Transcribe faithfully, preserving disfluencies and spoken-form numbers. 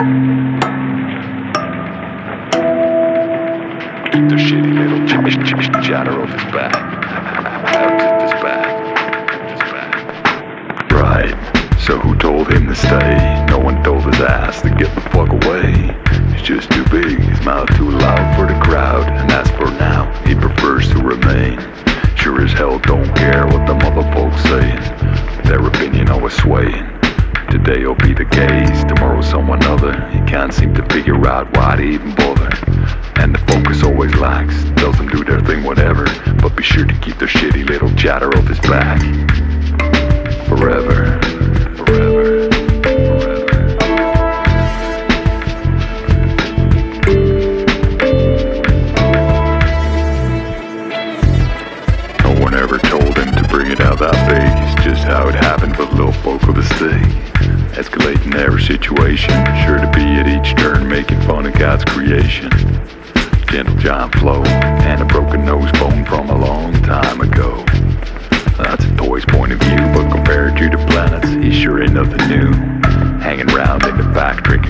The shitty little ch- ch- ch- chatter of his back. How did this back? This back. Right. So who told him to stay? No one told his ass to get the fuck away. He's just too big, his mouth too loud for the crowd. And as for now, he prefers to remain. Sure as hell don't care what the mother folks saying. Their opinion always swaying. Today will be the case, tomorrow someone other. He can't seem to figure out why to even bother. And the focus always lacks, tells them do their thing whatever. But be sure to keep their shitty little chatter off his back. Forever, forever, forever. No one ever told him to bring it out that big. It's just how it happened for the little folk of the state. Escalating every situation, sure to be at each turn making fun of God's creation. Gentle giant flow, and a broken nose bone from a long time ago. That's a toy's point of view, but compared to the planets, he sure ain't nothing new. Hanging round in the back, drinking